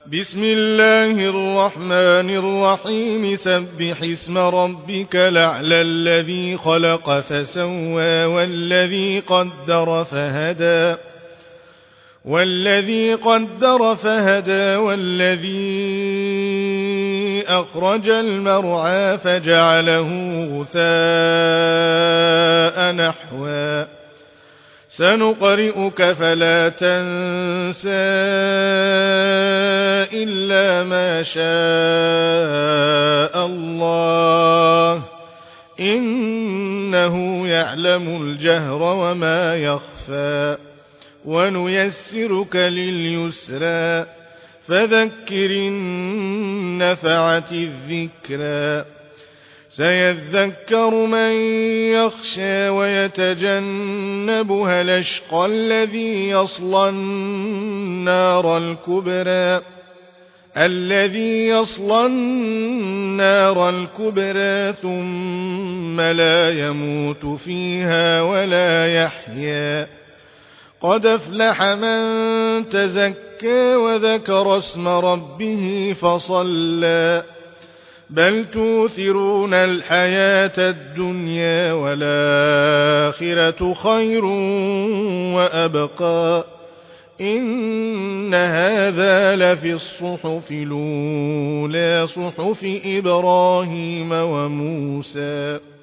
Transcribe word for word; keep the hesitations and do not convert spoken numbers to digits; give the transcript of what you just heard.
بسم الله الرحمن الرحيم سبح اسم ربك الأعلى الذي خلق فسوى والذي قدر فهدى والذي قدر فهدى والذي أخرج المرعى فجعله غثاء نحوا سنقرئك فلا تنسى إلا ما شاء الله إنه يعلم الجهر وما يخفى ونيسرك لليسرى فذكر إن نفعت الذكرى سيذكر من يخشى ويتجنبها الأشقى الذي يصلى النار الكبرى الذي يصلى النار الكبرى ثم لا يموت فيها ولا يحيا قد أفلح من تزكى وذكر اسم ربه فصلى بل توثرون الحياة الدنيا والآخرة خير وأبقى إن هذا لفي الصحف الأولى صحف إبراهيم وموسى.